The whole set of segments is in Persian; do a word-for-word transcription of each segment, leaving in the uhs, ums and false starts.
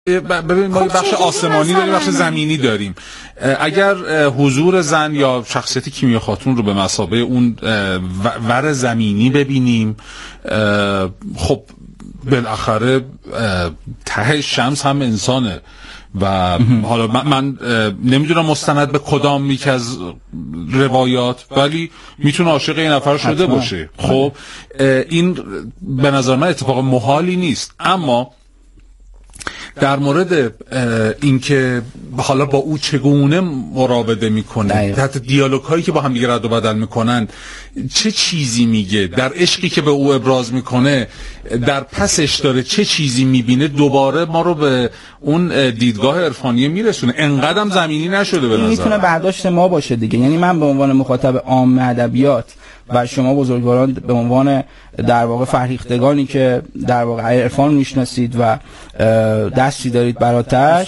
ببین ما خب بخش آسمانی داریم، بخش زمینی داریم. اگر حضور زن یا شخصیت کیمیا خاتون رو به مثابه اون ور زمینی ببینیم، خب بالاخره ته شمس هم انسانه و حالا من, من نمیدونم مستند به کدام یک از روایات، ولی میتونه عاشق این نفر شده باشه. خب این به نظر من اتفاق محالی نیست، اما در مورد اینکه حالا با او چگونه مراوده میکنه، حتی دیالوگ هایی که با هم دیگه رد و بدل میکنن، چه چیزی میگه، در عشقی که به او ابراز میکنه در پسش داره چه چیزی میبینه، دوباره ما رو به اون دیدگاه عرفانی میرسونه. انقدرم زمینی نشده به نظر. میتونه برداشت ما باشه دیگه، یعنی من به عنوان مخاطب عام ادبیات و شما بزرگواران به عنوان در واقع فرهیختگانی که در واقع عرفان میشناسید و دستی دارید براتش،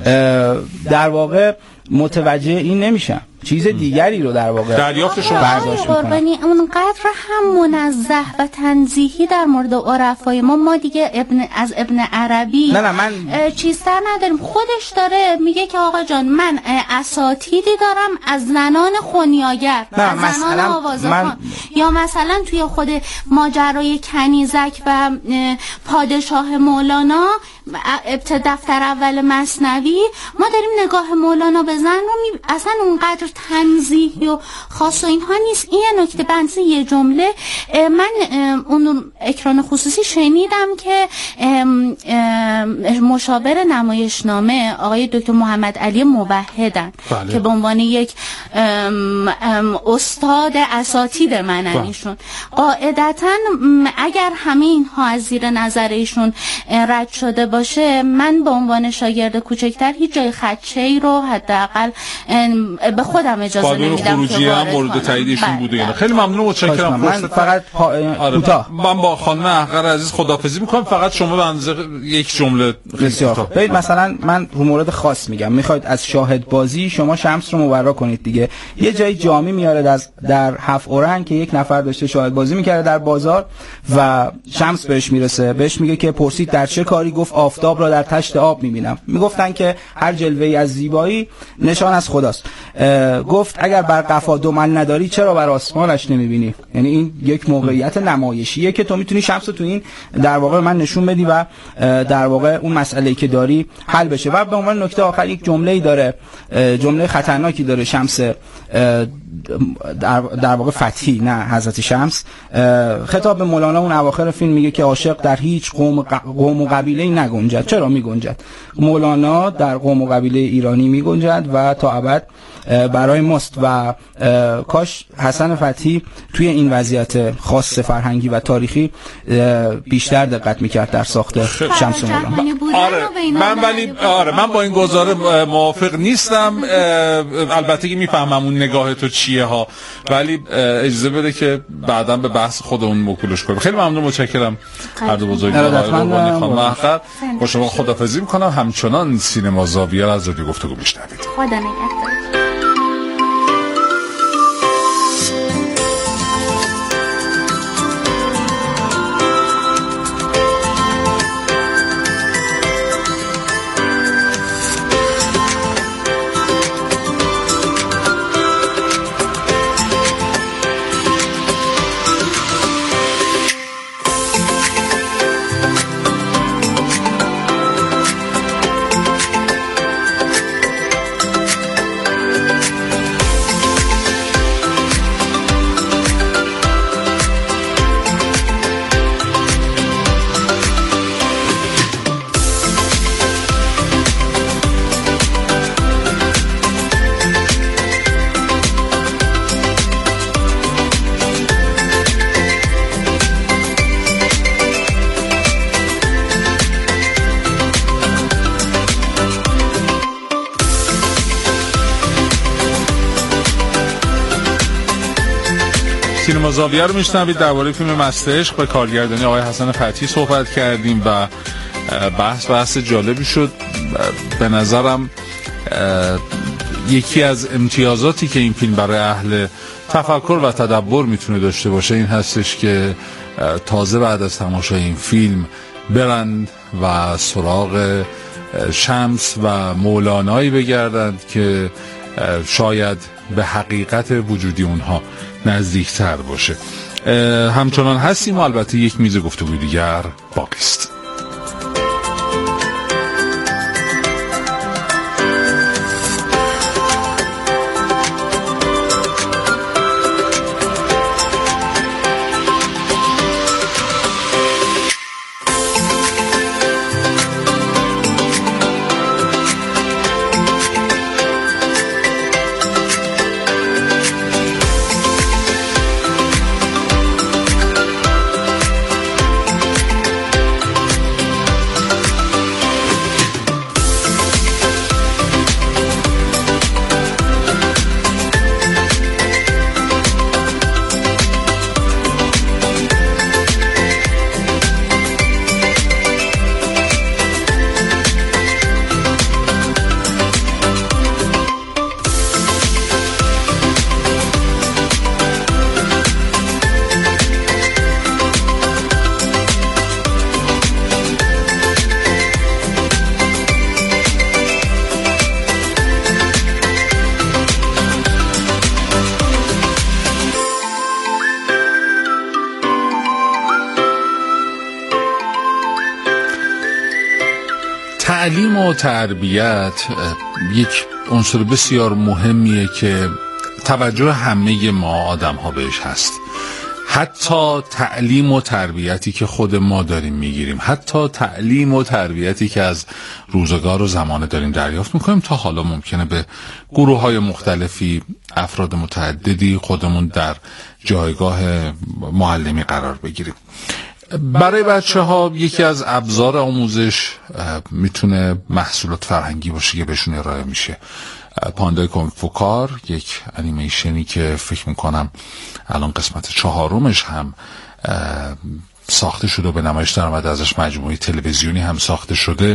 در واقع متوجه این نمیشم، چیز دیگری رو در واقع دریافت شما برداشت میکنم. قربانی اونقدر هم منزه و تنزیهی در مورد عرفای ما ما دیگه ابن از ابن عربی نه نه من چیزتر نداریم. خودش داره میگه که آقا جان من اساتیدی دارم از زنان خونیاگر، از زنان آوازخوان من... یا مثلا توی خود ماجرای کنیزک و پادشاه مولانا ابتدا دفتر اول مثنوی ما داریم نگاه مولانا به زن رو می... اصلا اونقدر تنزیهی و خاص و اینها نیست. این یه نکته. بنزی یه جمله من اون اکران خصوصی شنیدم که ام ام مشاور نمایشنامه آقای دکتر محمد علی موحدن که به عنوان یک ام ام استاد اساتید منن ایشون، قاعدتا اگر همه اینها از زیر نظر ایشون رد شده باشه، من به عنوان شاگرد کوچکتر هیچ جای خدشه‌ای رو حداقل به خودم اجازه نمیدم که وارد مورد تاییدشون بوده. یعنی خیلی ممنون، متشکرم. من فقط کوتاه من با خانم احقر عزیز خداحافظی میکنم. فقط شما به اندازه یک جمله بسیار. ببین مثلا من رو مورد خاص میگم، میخواید از شاهد بازی شما شمس رو مبرا کنید دیگه. یه جای جامی میاره در در هفت اورنگ که یک نفر داشته شاهد بازی میکرده در بازار و شمس بهش میرسه، بهش میگه که پرسید در چه کاری؟ گفت آفتاب را در تشت آب میبینم. میگفتن که هر جلوه‌ای از زیبایی نشان از خداست. گفت اگر بر قفا دو من نداری چرا بر آسمانش نمیبینی؟ یعنی این یک موقعیت نمایشیه که تو میتونی شمس رو تو این در واقع من نشون بدی و در واقع اون مسئله‌ای که داری حل بشه. و به عنوان نکته آخر یک جمله‌ای داره، جمله خطرناکی داره شمس در, در واقع فتحی، نه حضرت شمس، خطاب به مولانا اون اواخر فیلم میگه که عاشق در هیچ قوم قوم و قبیله نگنجد. چرا میگنجد؟ مولانا در قوم و قبیله ایرانی میگنجد و تا ابد برای ماست و کاش حسن فتحی توی این وضعیت خاص فرهنگی و تاریخی بیشتر دقت میکرد در ساخت شمس مولانا. آره من ولی آره من با این گزاره موافق نیستم. البته که میفهمم اون نگاه تو چیه ها، ولی اجازه بده که بعداً به بحث خودمون موکولش کنیم. خیلی ممنون، متشکرم. هر دو بزرگوار قربانی خانم احقر. با شما خداحافظی میکنم. همچنان سینما زاویه از رادیو گفتگو میشنوید. خدا نگهدار. سینما زاویه رو میشنوید. درباره فیلم مست عشق به کارگردانی آقای حسن فتحی صحبت کردیم و بحث بحث جالبی شد. به نظرم یکی از امتیازاتی که این فیلم برای اهل تفکر و تدبر میتونه داشته باشه این هستش که تازه بعد از تماشای این فیلم برند و سراغ شمس و مولانایی بگردند که شاید به حقیقت وجودی اونها نزدیکتر باشه. همچنان هستیم و البته یک میز گفتگوی دیگر باقی است. تعلیم و تربیت یک عنصر بسیار مهمیه که توجه همه ما آدم ها بهش هست. حتی تعلیم و تربیتی که خود ما داریم میگیریم، حتی تعلیم و تربیتی که از روزگار و زمانه داریم دریافت میکنیم، تا حالا ممکنه به گروه های مختلفی، افراد متعددی خودمون در جایگاه معلمی قرار بگیریم. برای بچه ها یکی از ابزار آموزش میتونه محصولات فرهنگی باشه که بهشون ارائه میشه. پاندای کنگ فو کار، یک انیمیشنی که فکر میکنم الان قسمت چهارمش هم ساخته شده و به نمایش در اومده، ازش مجموعه تلویزیونی هم ساخته شده.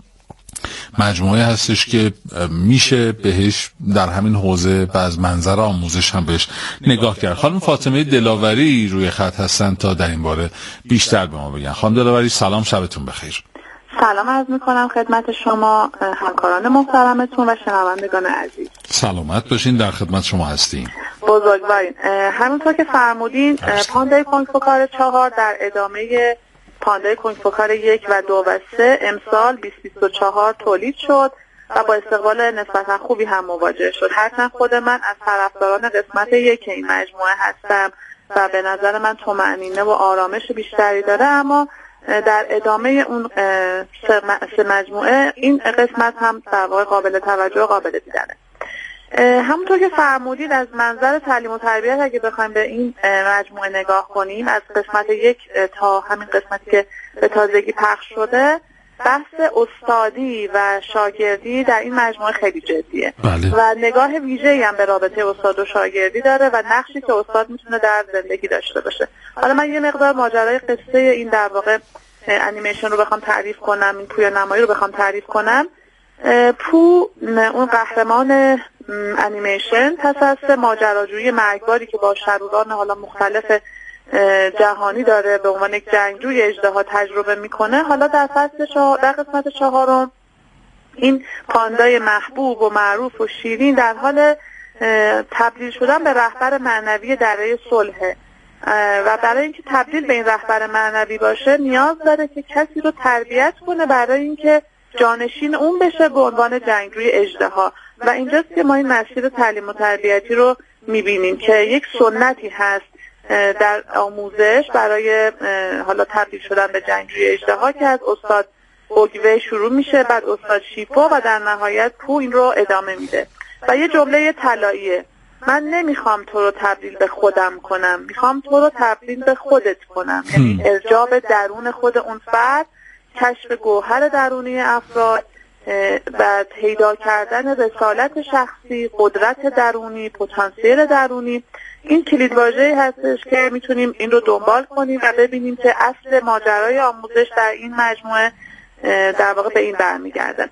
مجموعه هستش که میشه بهش در همین حوزه و از منظر آموزش هم بهش نگاه کرد. خانم فاطمه دلاوری روی خط هستن تا در این باره بیشتر به ما بگن. خانم دلاوری سلام، شبتون بخیر. سلام عرض میکنم خدمت شما، همکاران محترمتون و شنوندگان عزیز. سلامت باشین، در خدمت شما هستیم. بزرگوارین. همونطور که فرمودین پاندای کنگ فو کار چهار در ادامه پاندای کنگ فو کار یک و دو و سه امسال بیست بیست و چهار تولید شد و با استقبال نسبتا خوبی هم مواجه شد. هرچند خود من از طرفداران قسمت یک این مجموعه هستم و به نظر من طمأنینه و آرامش بیشتری داره، اما در ادامه اون سه مجموعه این قسمت هم در واقع قابل توجه و قابل دیدنه. همونطور که فرمودید از منظر تعلیم و تربیت اگه بخوایم به این مجموعه نگاه کنیم، از قسمت یک تا همین قسمتی که به تازگی پخش شده، بحث استادی و شاگردی در این مجموعه خیلی جدیه. بله. و نگاه ویژه‌ای هم به رابطه استاد و شاگردی داره و نقشی که استاد میتونه در زندگی داشته باشه. حالا من یه مقدار ماجرای قصه این در واقع انیمیشن رو بخوام تعریف کنم، این پویا نمایی رو بخوام تعریف کنم. پو اون قهرمان انیمیشن پس از ماجراجویی مرگباری که با شروران حالا مختلف جهانی داره به عنوان یک جنگجوی اژدها تجربه میکنه، حالا در فصل چهار در قسمت چهارم این پاندای محبوب و معروف و شیرین در حال تبدیل شدن به رهبر معنوی دره صلح و برای اینکه تبدیل به این رهبر معنوی باشه نیاز داره که کسی رو تربیت کنه برای اینکه جانشین اون بشه به عنوان جنگجوی اژدها. و اینجاست که ما این مسیر تعلیم و تربیتی رو میبینیم که یک سنتی هست در آموزش برای حالا تبدیل شدن به جنگجوی اژدها که از استاد اوگوه شروع میشه، بعد استاد شیپو و در نهایت پو این رو ادامه میده. و یه جمله طلاییه: من نمیخوام تو رو تبدیل به خودم کنم، میخوام تو رو تبدیل به خودت کنم. یعنی ارجاع به درون خود اون فرد، کشف گوهر درونی افراد و پیدا کردن رسالت شخصی، قدرت درونی، پتانسیل درونی. این کلیدواژه‌ای هستش که میتونیم این رو دنبال کنیم و ببینیم که اصل ماجرای آموزش در این مجموعه در واقع به این برمیگرده.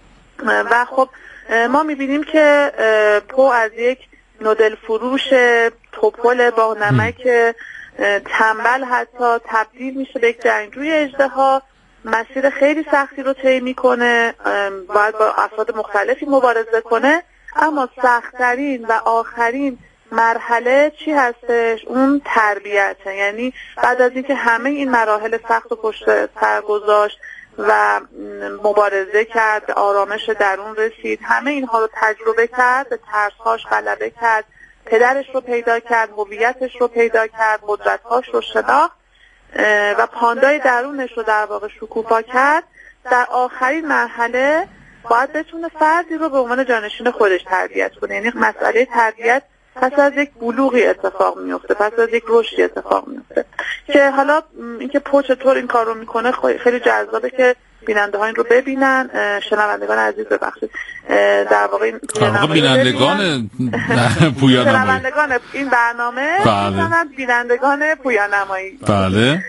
و خب ما میبینیم که پو از یک نودل فروش توپل با نمک تنبل حتی تبدیل میشه به یک جنگجوی اژدها مسیر خیلی سختی رو طی میکنه، باید با افراد مختلفی مبارزه کنه، اما سخت‌ترین و آخرین مرحله چی هستش؟ اون تربیته. یعنی بعد از اینکه همه این مراحل سخت و پشت سر گذاشت و مبارزه کرد، به آرامش درون رسید، همه اینها رو تجربه کرد، به ترس‌هاش غلبه کرد، پدرش رو پیدا کرد، هویتش رو پیدا کرد، قدرت‌هاش رو شناخت و پاندای درونش رو در واقع شکوفا کرد، در آخرین مرحله باید بتونه فردی رو به عنوان جانشین خودش تربیت کنه. یعنی مسئله تربیت پس از یک بلوغی اتفاق میفته، پس از یک رشدی اتفاق میفته که حالا اینکه پو چطور این کار رو میکنه خیلی جذابه که بیننده ها این رو ببینن. شنوندگان عزیز ببخشید، در واقع این بینندگان پویانمایی، شنوندگان این برنامه بله. بینندگان پویانمایی بله.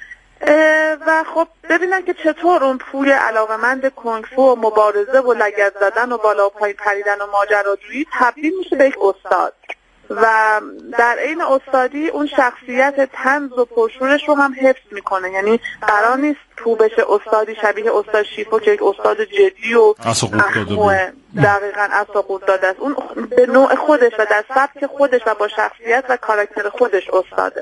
و خب ببینن که چطور اون پوی علاقمند کنگ فو و مبارزه و لگد زدن و بالا و پایین پریدن و ماجراجویی تبدیل میشه به یک استاد و در عین استادی اون شخصیت طنز و پرشورش رو هم حفظ میکنه. یعنی قرار نیست تو بشه استادی شبیه استاد شیفو که یک استاد جدی و اخموه، دقیقاً اساقوط داده است. اون به نوع خودش و در سبک خودش و با شخصیت و کاراکتر خودش استاده.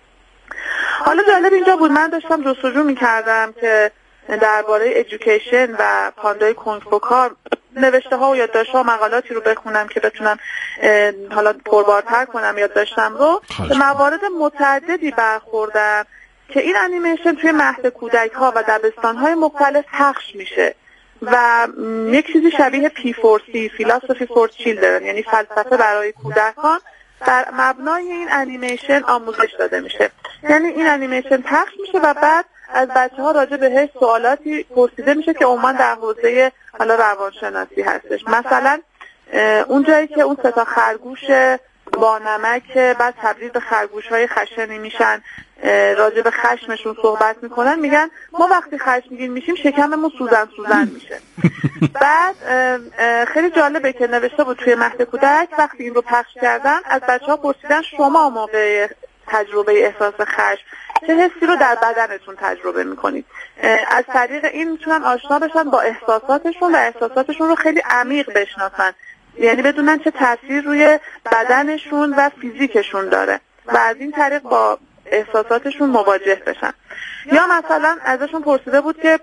حالا جالب اینجا بود، من داشتم جستجو میکردم که درباره ادویکیشن و پاندای کنگ فو کار نوشته ها و یادداشت ها و مقالاتی رو بخونم که بتونم حالا پربارتر کنم یادداشتم رو. به موارد متعددی برخوردم که این انیمیشن توی مهد کودک ها و دبستان های مختلف پخش میشه و یک چیزی شبیه پی فور سی فیلاسوفی فور چیلدرن، یعنی فلسفه برای کودکان، در مبنای این انیمیشن آموزش داده میشه. یعنی این انیمیشن پخش میشه و بعد از بچه ها راجع بهش سوالاتی پرسیده میشه که عموما در حوزه حالا روانشناسی هستش. مثلا اون جایی که اون سه تا خرگوش با نمک بعد تبدیل به خرگوش های خشنی میشن، راجع به خشمشون صحبت میکنن، میگن ما وقتی خشمگین میشیم شکممون سوزن سوزن میشه. بعد خیلی جالبه که نوشته بود توی مهد کودک وقتی این رو پخش کردن از بچه ها پرسیدن شما موقع تجربه احساس خشم چه حسی رو در بدنتون تجربه میکنید. از طریق این میتونن آشنا بشن با احساساتشون و احساساتشون رو خیلی عمیق بشناسن، یعنی بدونن چه تاثیر روی بدنشون و فیزیکشون داره و از این طریق با احساساتشون مواجه بشن. یا مثلا ازشون پرسیده بود که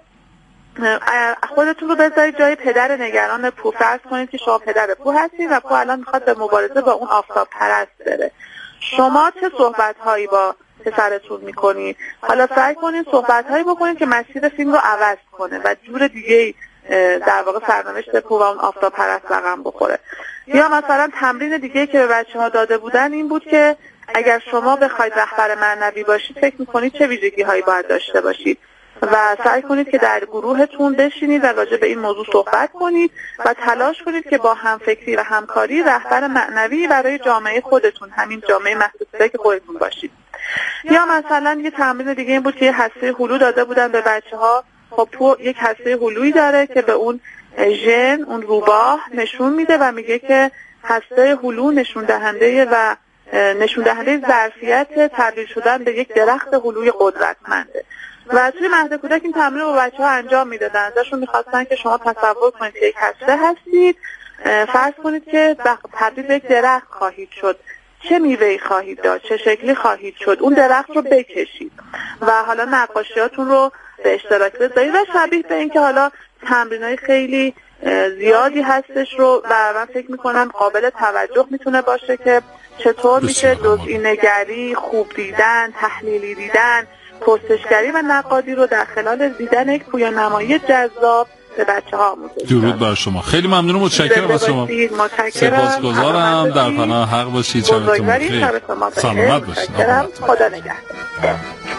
خودتون رو بذارید جای پدر نگران پو، فرض کنید که شما پدر پو هستید و پو الان میخواد به مبارزه با اون آفتاب پرست بره، شما چه صحبت هایی با پسرتون میکنید؟ حالا سعی کنید صحبت هایی بکنید که مسیر فیلم رو عوض کنه و جور دیگه در واقع سرنوشت پو و اون آفتاب پرست رقم بخوره. یا مثلا تمرین دیگه که به بچه ها داده بودن این بود که اگر شما بخواید رهبر معنوی باشید فکر میکنید چه ویژگی هایی باید داشته باشید و سعی کنید که در گروهتون بشینید و راجع به این موضوع صحبت کنید و تلاش کنید که با همفکری و همکاری رهبر معنوی برای جامعه خودتون، همین جامعه محدوده که خودتون باشید. یا مثلا یه تمرین دیگه این بود که یه هسته هلو داده بودن به بچه ها. خب تو یک هسته هلویی داره که به اون ژن، اون روباه نشون میده و میگه که هسته هلو نشون دهنده و نشون دهنده ظرفیت تبدیل شدن به یک درخت هلوی قدرتمنده. و توی مهد کودک این تمرین رو بچه‌ها انجام میدادن. ازشون می‌خواستن که شما تصور کنید که یک هسته هستید، فرض کنید که تبدیل به یک درخت خواهید شد، چه میوه‌ای خواهید داشت، چه شکلی خواهید شد، اون درخت رو بکشید و حالا نقاشیاتون رو به اشتراک بذارید و شبیه به این که حالا تمرینای خیلی زیادی هستش رو و من فکر میکنم قابل توجه میتونه باشه که چطور میشه جزئی نگری، خوب دیدن، تحلیلی دیدن، پرسشگری و نقادی رو در خلال دیدن یک پویانمایی جذاب به بچه ها آموزش. درود بر شما، خیلی ممنون و متشکرم از شما. سپاسگزارم، در پناه حق باشید. شبتون بخیر، سلامت باشید. خدا نگهدار.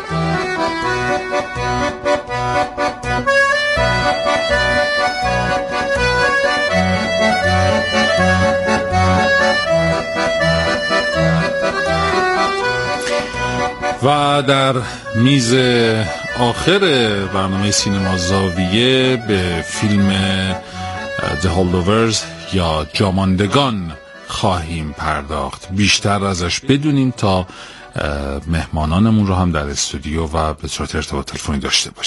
و در میز آخر برنامه سینما زاویه به فیلم The Holdovers یا جاماندگان خواهیم پرداخت، بیشتر ازش بدونیم تا مهمانانمون رو هم در استودیو و به صورت ارتباط تلفنی داشته باشیم.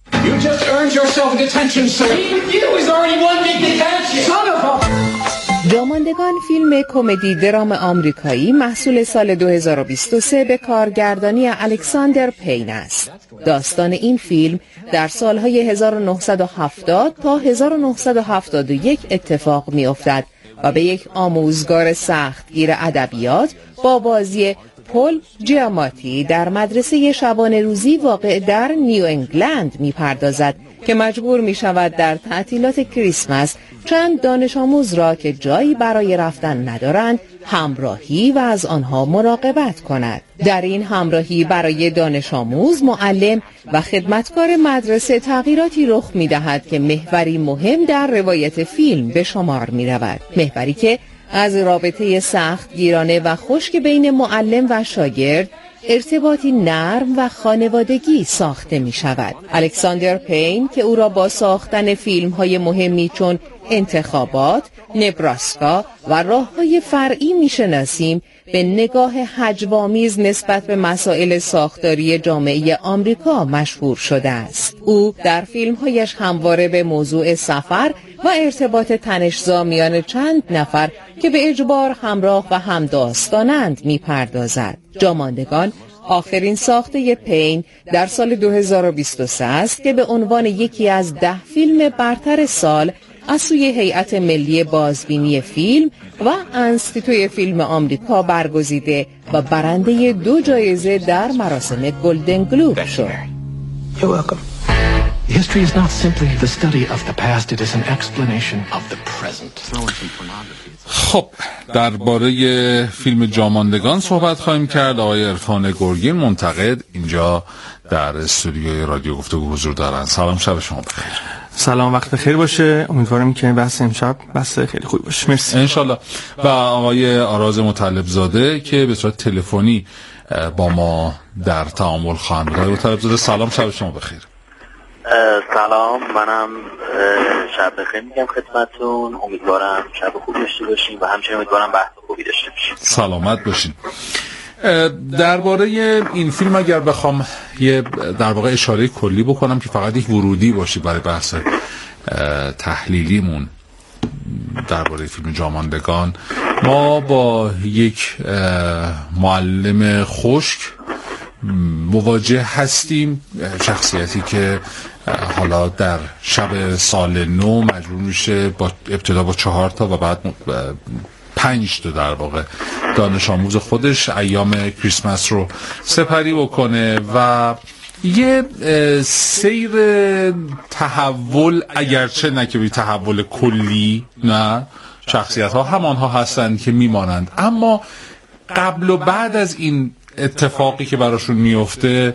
You just earned yourself a detention, sir. You was already one big detention. Son of a... جاماندگان فیلم کمدی درام آمریکایی محصول سال دو هزار و بیست و سه به کارگردانی الکساندر پین است. داستان این فیلم در سالهای هزار و نهصد و هفتاد تا هزار و نهصد و هفتاد و یک اتفاق می‌افتد و به یک آموزگار سختگیر ادبیات با بازی پل جیاماتی در مدرسه شبانه روزی واقع در نیو انگلند می‌پردازد که مجبور می‌شود در تعطیلات کریسمس چند دانش آموز را که جایی برای رفتن ندارند همراهی و از آنها مراقبت کند. در این همراهی برای دانش آموز، معلم و خدمتکار مدرسه تغییراتی رخ می‌دهد که محوری مهم در روایت فیلم به شمار می‌رود. محوری که از رابطه سختگیرانه و خشک بین معلم و شاگرد، ارتباطی نرم و خانوادگی ساخته می شود. الکساندر پین که او را با ساختن فیلم های مهمی چون انتخابات، نبراسکا و راههای فرعی می شناسیم، به نگاه هجوآمیز نسبت به مسائل ساختاری جامعه آمریکا مشهور شده است. او در فیلم‌هایش همواره به موضوع سفر و ارتباط تنش‌زا میان چند نفر که به اجبار همراه و همداستانند می‌پردازد. جاماندگان آخرین ساخته پین در سال دو هزار و بیست و سه است که به عنوان یکی از ده فیلم برتر سال از سوی هیئت ملی بازبینی فیلم و انستیتوی فیلم آمریکا برگزیده و برنده دو جایزه در مراسم گلدن گلوب شد. You're welcome. History is not simply the study of the past, it is an explanation of the present. خب درباره فیلم جاماندگان صحبت خواهیم کرد. آقای عرفان گرگین منتقد اینجا در استودیوی رادیو گفتگو حضور دارن. سلام، شب شما بخیر. سلام، وقت بخیر باشه. امیدوارم که بحث امشب بحث خیلی خوبی باشه. مرسی انشالله. و آقای آراز مطلب زاده که به صورت تلفنی با ما در تعامل خواهند بود. آقای مطلب زاده سلام، شب شما بخیر. سلام، منم شب بخیر میگم خدمتتون. امیدوارم شب خوبی داشته باشین و همچنین امیدوارم بحث خوبی داشته باشین. سلامت باشین. درباره این فیلم اگر بخوام یه در واقع اشاره کلی بکنم که فقط یک ورودی باشه برای بحث تحلیلیمون درباره فیلم جاماندگان، ما با یک معلم خشک مواجه هستیم، شخصیتی که حالا در شب سال نو مجبور میشه با ابتدا با چهار تا و بعد پنج تا در واقع دانش آموز خودش ایام کریسمس رو سپری بکنه و یه سیر تحول، اگرچه نه که تحول کلی، نه، شخصیت ها همانها هستند که میمانند، اما قبل و بعد از این اتفاقی که براشون میفته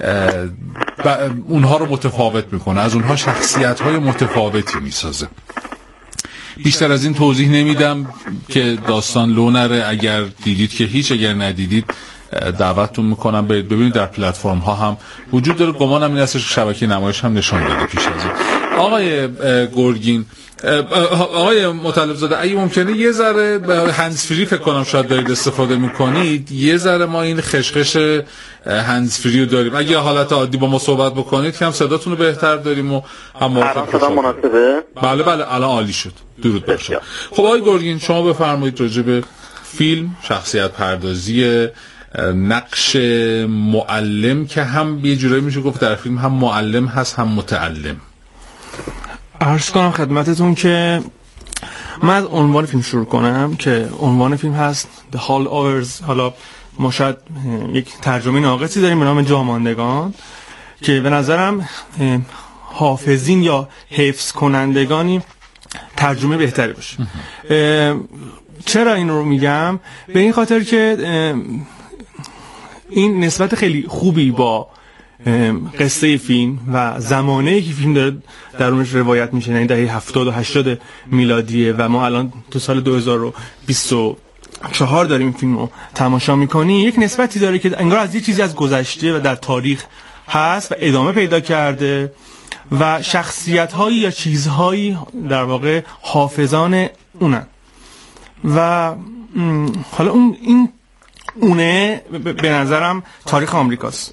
اونها رو متفاوت میکنه، از اونها شخصیت های متفاوتی میسازه. بیشتر از این توضیح نمیدم که داستان لو نره. اگر دیدید که هیچ، اگر ندیدید دعوتتون میکنم برید ببینید. در پلتفرم ها هم وجود داره، گمانم این هستش شبکه نمایش هم نشان داده پیش از این. آقای گرگین، آقای مطلب زاده، اگه ممکنه یه ذره هندز فری فکر کنم شاید دارید استفاده میکنید، یه ذره ما این خشخش هندز فری رو داریم، اگه حالت عادی با ما صحبت بکنید که هم صداتون رو بهتر داریم و هم الان صدا مناسبه؟ بله بله الان عالی شد. درود بر شما. خب آقای گرگین، شما بفرمایید راجع به فیلم، شخصیت پردازی، نقش معلم که هم یه جورایی میشه گفت در فیلم هم معلم هست هم متعلم. عرض کنم خدمتتون که من از عنوان فیلم شروع کنم که عنوان فیلم هست The Holdovers. حالا ما شاید یک ترجمه ناقصی داریم به نام جاماندگان که به نظرم حافظین یا حفظ کنندگانی ترجمه بهتری باشه. چرا این رو میگم؟ به این خاطر که این نسبت خیلی خوبی با قصه فیلم و زمانه‌ای که فیلم داره درونش روایت میشه، یعنی دهه هفتاد و هشتاد میلادیه و ما الان تو سال دو هزار و بیست و چهار داریم این فیلم رو تماشا میکنی، یک نسبتی داره که انگار از یه چیزی از گذشته و در تاریخ هست و ادامه پیدا کرده و شخصیت‌هایی یا چیزهایی در واقع حافظان اونن و حالا اون این اونه به نظرم تاریخ آمریکاست.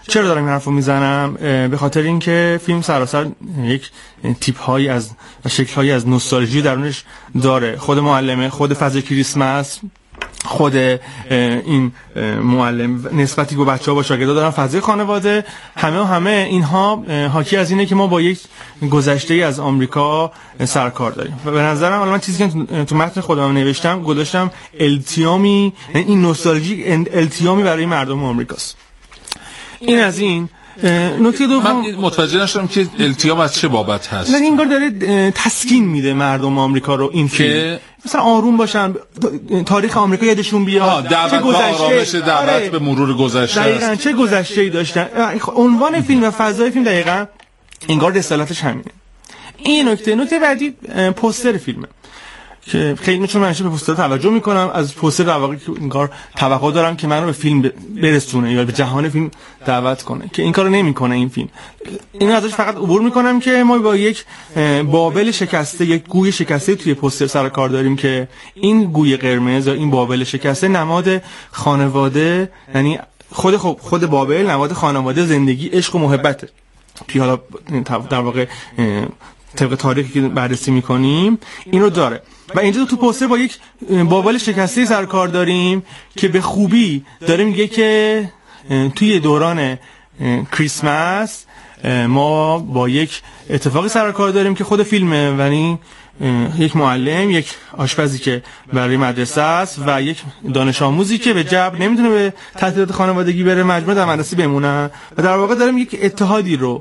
چرا دارم این حرفو میزنم؟ به خاطر اینکه فیلم سراسر یک تیپ هایی از شکل هایی از نوستالژی درونش داره. خود معلمه، خود فضای کریسمس، خود این معلم نسبتی که بچه‌ها با شاگردا دارن، فضای خانواده، همه و همه اینها حاکی از اینه که ما با یک گذشته‌ای از آمریکا سرکار داریم. و به نظرم الان من چیزی که تو متن خودم نوشتم گذاشتم التیامی، یعنی این نوستالژی التیامی برای مردم آمریکاست. این از این. نکته دوم، من متوجه نشدم که التیام از چه بابت هست. من انگار داره تسکین میده مردم آمریکا رو این که مثلا آروم باشن، تاریخ آمریکا یادشون بیاد، چه گذشته، دعوت به مرور گذشته دقیقاً چه گذشته‌ای داشتن. عنوان فیلم و فضای فیلم دقیقاً انگار رسالتش همینه. این نکته. نکته بعدی پوستر فیلمه که خیلی چون من به پوستر توجه میکنم، از پوستر در واقع انگار توقع دارم که منو به فیلم برسونه یا به جهان فیلم دعوت کنه که این کارو نمیکنه این فیلم. اینو ازش فقط عبور میکنم که ما با یک بابل شکسته، یک گوی شکسته توی پوستر سر کار داریم که این گوی قرمز یا این بابل شکسته نماد خانواده، یعنی خود خب خود بابل نماد خانواده، زندگی، عشق و محبته. توی حالا در واقع طبق تاریخی که بررسی میکنیم این رو داره. و اینجا تو پوستر با یک بابل شکسته سرکار داریم که به خوبی داره میگه که توی دوران کریسمس ما با یک اتفاقی سرکار داریم که خود فیلمه، یعنی یک معلم، یک آشپزی که برای مدرسه است و یک دانش آموزی که به جبر نمیتونه به تعطیلات خانوادگی بره، مجبور در مدرسه بمونه و در واقع داریم یک اتحادی رو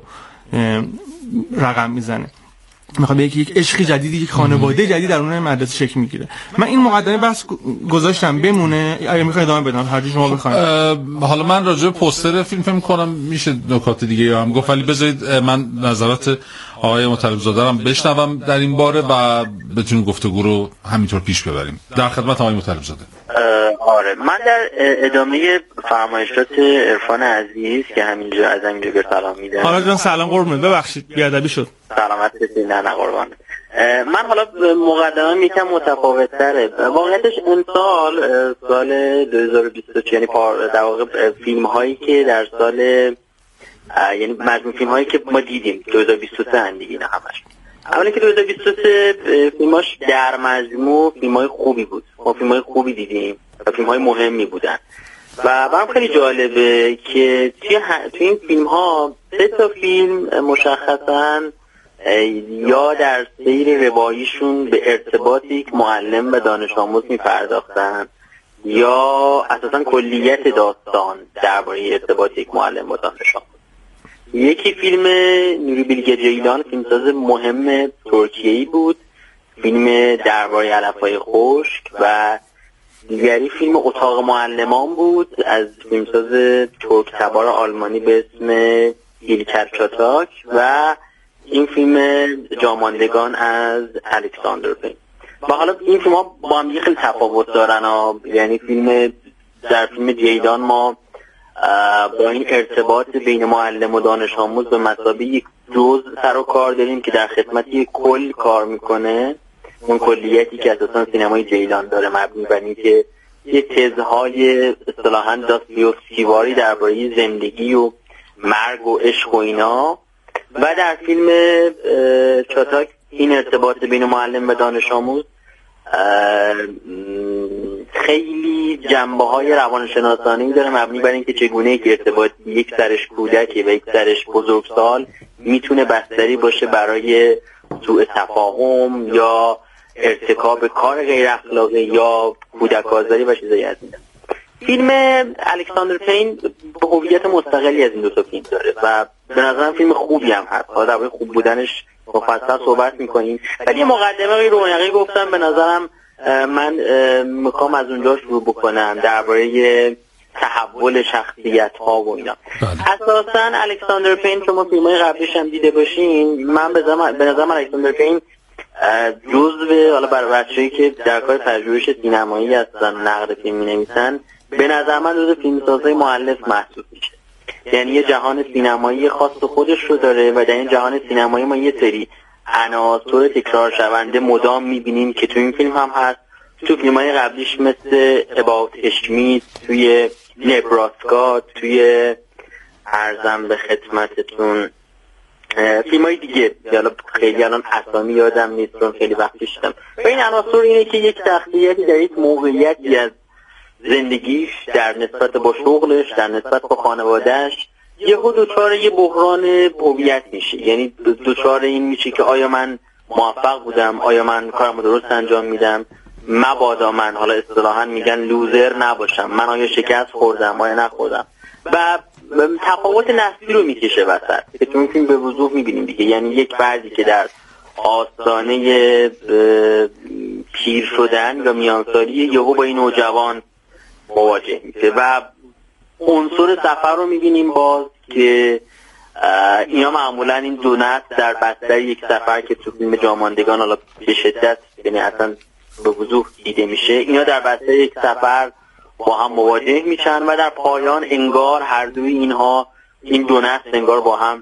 رقم میزنه. میخوام بگم یک عشقی جدیدی، یک خانواده جدید در اون مدرسه شکل میگیره. من این مقدمه بس گذاشتم بمونه، اگه میخواید ادامه بدم هر چی شما بخواید. حالا من راجع به پوستر فیلم فکر می‌کنم میشه نکات دیگه یا هم گفت، ولی بذارید من نظرات آقای مطلب زاده رو بشنوم در این باره و بتونیم گفتگو رو همینطور پیش ببریم. در خدمت آقای مطلب زاده. آره، من در ادامه فرمایشات عرفان عزیز که همینجا از همینجا سلام میدم. حالا جان سلام قربونت، ببخشید بیادبی شد. سلامت باشید. نه نه قربان. من حالا مقدمه‌ام یکم متفاوت‌تره. واقعیتش امسال سال دو هزار و بیست و چهار، یعنی در واقع فیلم هایی که در سال، یعنی مجموع فیلم هایی که ما دیدیم دو هزار و بیست و سه ان دیگه، نه همش. اولی که دو هزار و بیست و سه فیلماش در مجموع فیلم‌های خوبی بود. ما فیلم‌های خوبی دیدیم و فیلم‌های مهمی بودن. و برام خیلی جالبه که توی, ه... توی این فیلم‌ها سه تا فیلم مشخصاً یا در سیر رواییشون به ارتباط یک معلم و دانش آموز می‌پرداختن یا اساساً کلیت داستان درباره ارتباط یک معلم و دانش آموز. یکی فیلم نوری بیلگه جیلان، فیلمساز مهم ترکیه‌ای بود، فیلم درباره علف‌های خشک، و دیگری فیلم اتاق معلمان بود از فیلمساز ترک تبار آلمانی به اسم ایلکر چاتاک، و این فیلم جاماندگان از الکساندر پین. و حالا این فیلم ها با هم خیلی تفاوت دارن ها. یعنی فیلم در فیلم جیلان ما با این ارتباط بین معلم و دانش آموز به مثابه یک جزء سر و کار داریم که در خدمت یک کل کار میکنه، اون کلیتی که اساسا سینمای جیلان داره، مبنی بر اینکه یه تزهای اصطلاحاً داستایوفسکیواری درباره زندگی و مرگ و عشق و اینا. و در فیلم چاتاک این ارتباط بین معلم و دانش آموز خیلی جنبه‌های روانشناسانه‌ای داره، مبنی بر اینکه چگونه یک ارتباط یک سرش کودک و یک سرش بزرگسال میتونه بستری باشه برای سوء تفاهم یا ارتکاب کار غیر اخلاقی یا کودک آزاری و چیزایی از این. فیلم الکساندر پین به هویت مستقلی از این دو تا فیلم داره و به نظرم فیلم خوبی هم هست. حالا درباره خوب بودنش مفصل صحبت می‌کنیم، ولی یه مقدمه رونقی گفتم. به نظرم من میخوام از اونجا شروع بکنم درباره تحول شخصیت‌ها و اینا. اساساً الکساندر پین شما فیلم‌های قبلیش هم دیده باشین، من به نظرم الکساندر پین جزو، حالا برای بچه‌ای که در کار پژوهش سینمایی هستن، نقد فیلم می‌نویسن، به نظر من جزو فیلمسازای مؤلف محسوب میشه. یعنی یه جهان سینمایی خاص خودش رو داره و در این جهان سینمایی ما یه سری عناصر تکرار شونده مدام می‌بینیم که تو این فیلم هم هست، تو فیلم‌های قبلیش مثل اباوت اشمیت، توی نبراسکا، توی عرضم به خدمتتون فیلم های دیگه، حالا خیلی الان اسامی یادم نیست چون خیلی وقت پیشتم. و این عناصر اینه که یک شخصیتی در یک موقعیتی از زندگیش در نسبت با شغلش، در نسبت با خانوادهش، یهو دچار یه بحران هویت میشه. یعنی دچار این میشه که آیا من موفق بودم، آیا من کارمو درست انجام میدم، مبادا من، حالا اصطلاحاً میگن لوزر نباشم، من آیا شکست خوردم آیا نخوردم، و تفاوت نسلی رو میکشه وسط که تو این فیلم به وضوح میبینیم دیگه. یعنی یک فردی که در آستانه پیر شدن یا میانسالی یهو با این نوجوان مواجه میشه و عنصر سفر رو میبینیم باز که اینا معمولا این دو نسل در بستر یک سفر که تو فیلم جاماندگان حالا به شدت یعنی اصلا به وضوح دیده میشه، اینا در بستر یک سفر با هم مواجه میشن و در پایان انگار هر دوی اینها این دو نسل انگار با هم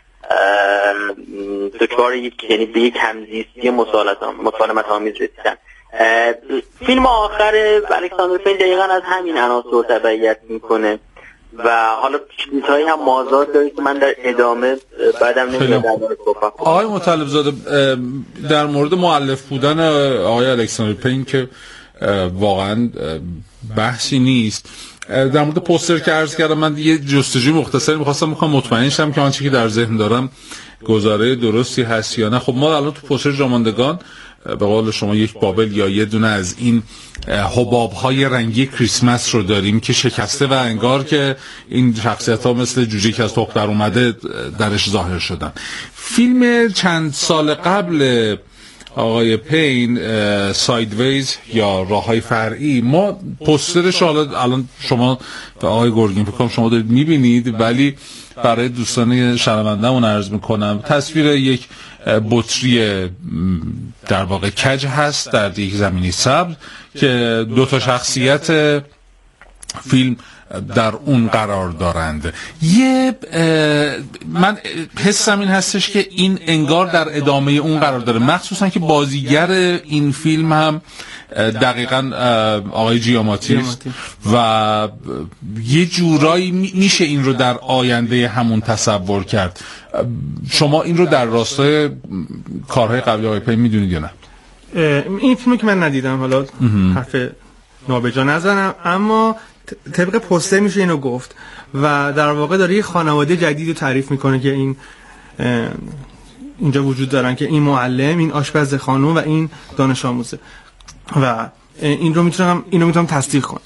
دچار یک یعنی به یک همزیستی مسالمت آمیز رسیدن. فیلم آخر الکساندر پین دقیقا از همین عناصر تبعیت میکنه و حالا چیزهایی هم مازاد داره که من در ادامه بعدم نمیدونم در مورد صحبت کنم. آقای مطلب زاده، در مورد مؤلف بودن آقای الکساندر پین که واقعا بحثی نیست، در مورد پوستر که عرض کردم من یه جستجوی مختصری می‌خواستم بکنم مطمئن شم که آنچه که در ذهن دارم گزاره درستی هست یا نه. خب ما الان تو پوستر جاماندگان به قول شما یک بابل یا یه دونه از این حباب‌های رنگی کریسمس رو داریم که شکسته و انگار که این شخصیت‌ها مثل جوجه که از تخم در اومده درش ظاهر شدن. فیلم چند سال قبل آقای پین سایدویز یا راههای فرعی، ما پوسترش حالا الان شما به آقای گورگین فکر کنم شما دارید می‌بینید، ولی برای دوستان شنونده‌مون عرض می‌کنم تصویر یک بطری در واقع کج هست در یک زمینی سبز که دو تا شخصیت فیلم در اون قرار دارند. یه من حسم این هستش که این انگار در ادامه اون قرار داره، مخصوصا که بازیگر این فیلم هم دقیقاً آقای جیاماتی است و یه جورایی میشه این رو در آینده همون تصور کرد. شما این رو در راستای کارهای قبلی آقای پین میدونید یا نه؟ این فیلمو که من ندیدم، حالا حرف نابجا نزنم، اما طبق پوستر میشه اینو گفت و در واقع داره یه خانواده جدید رو تعریف میکنه که این اینجا وجود دارن که این معلم، این آشپز خانم و این دانش آموزه و این رو میتونم اینو میتونم تصدیق کنم.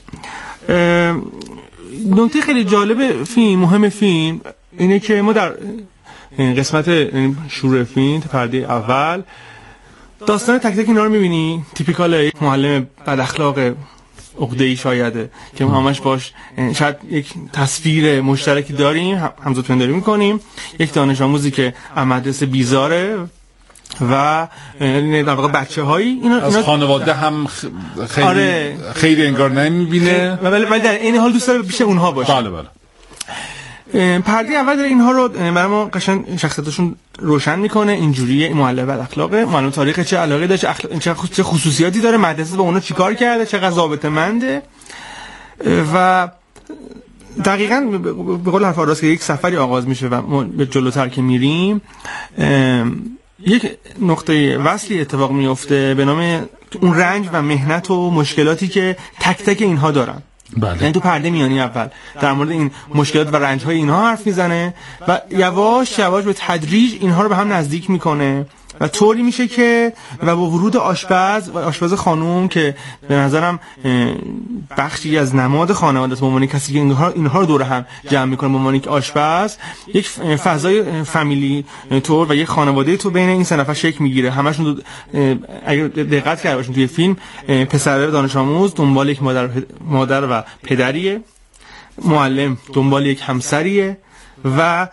نکته خیلی جالب فیلم، مهم فیلم اینه که ما در قسمت شروع فیلم پرده اول داستان تک تک اینا رو میبینی، تیپیکال معلم بد اخلاق عقده‌ای شایده که ما همش باش شاید یک تصویر مشترکی داریم، همزاد پنداری میکنیم، یک دانش آموزی که مدرسه بیزاره و در واقع بچه‌هایی اینا از اینا خانواده هم خیلی آره خیلی انگار نمیبینه ولی در این حال دوست داره بیش اونها باشه. بله بله. پرده اول داره اینها رو برای ما قشنگ شخصیتاشون روشن میکنه. اینجوریه معلم بد اخلاقه، معلم تاریخ چه علاقه داشت، اخلاق چه خصوصیاتی داره، مدرسه با اونا چیکار کرده، چقدر ضابطه‌منده و دقیقاً به قول حرف آراس که یک سفری آغاز میشه و ما به جلوتر که میریم یک نقطه وصلی اتفاق میفته به نام اون رنج و مهنت و مشکلاتی که تک تک اینها دارن. بله. یعنی تو پرده میانی اول در مورد این مشکلات و رنج‌های اینها حرف میزنه و یواش یواش به تدریج اینها رو به هم نزدیک میکنه و طوری میشه که و با ورود آشپز و آشپز خانوم که به نظرم بخشی از نماد خانواده به عنوان کسی که اینها اینها رو دور هم جمع میکنه به عنوان یک آشپز، یک فضای فامیلی طور و یک خانواده تو بین این سه نفر شکل میگیره. همشون اگر دقت کرده باشین توی فیلم پسر دانش آموز دنبال یک مادر مادر و پدریه، معلم دنبال یک همسریه و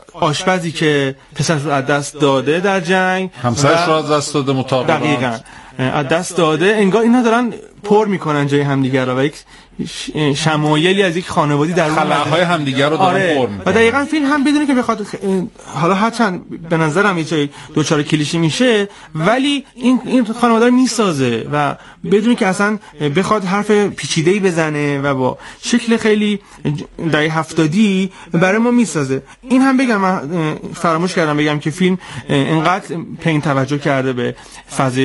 آشپزی که پسرش رو از دست داده در جنگ، همسرش رو از دست داده مطابقاً، دقیقاً از دست داده، انگار اینا دارن پر میکنن جای همدیگه رو و یک شمایلی از یک خانوادی در خلاهای همدیگه رو دارن آره. پر میکنن. و دقیقاً فیلم هم بدونه که بخواد خ... حالا هرچند به نظرم یه جای دوچار کلیشه میشه، ولی این این خانواده رو میسازه و بدون که اصلا بخواد حرف پیچیده‌ای بزنه و با شکل خیلی دهه هفتادی برای ما میسازه. این هم بگم، من فراموش کردم بگم که فیلم اینقدر پین توجه کرده به فضای